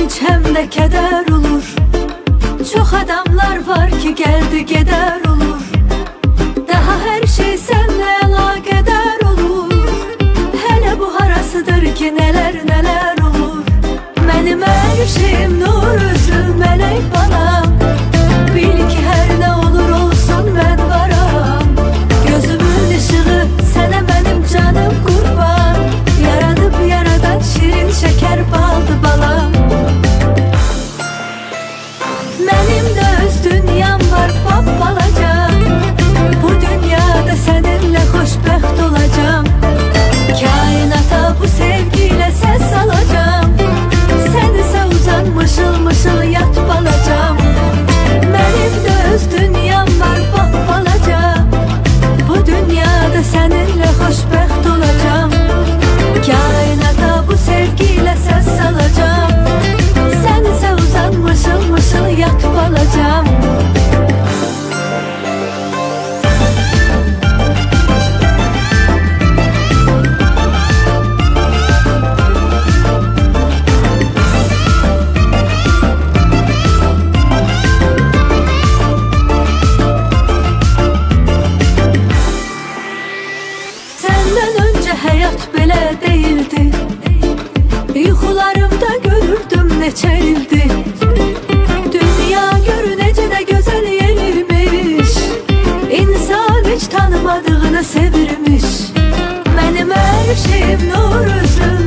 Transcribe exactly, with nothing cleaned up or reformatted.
sevinç həm də kədər olur. Çox adamlar var ki gəldi gedər olur. Daha hər şey sənlə əlaqədar olur. Hələ bu harasıdır ki nələr nələr olur. Mənim hər şeyim nur üzlü mələk balam. Bil ki hər nə olur olsun mən varam. Gözümün ışığı sənə mənim canım qurban. Yaradıb yaradan şirin şəkər baldı balam. Mənim də öz dünyam var bab balaca. Bu dünyada səninlə xoşbəxt olacam. Kainata bu sevgiyle səs salacam. Sən isə uzan mışıl mışıl yat balacam. Mənim də öz dünyam var bab balaca. Bu dünyada səninlə xoşbəxt olacam. Kainata bu sevgiyle səs salacam. Sən isə uzan mışıl mışıl yat balacam. Səndən öncə həyat belə değildi. Yuxularımda görürdüm neçə ildi. Dünya görü necə də gözəl yermiş. İnsan heç tanımadığını sevirmiş. Mənim hər şeyim nur üzlü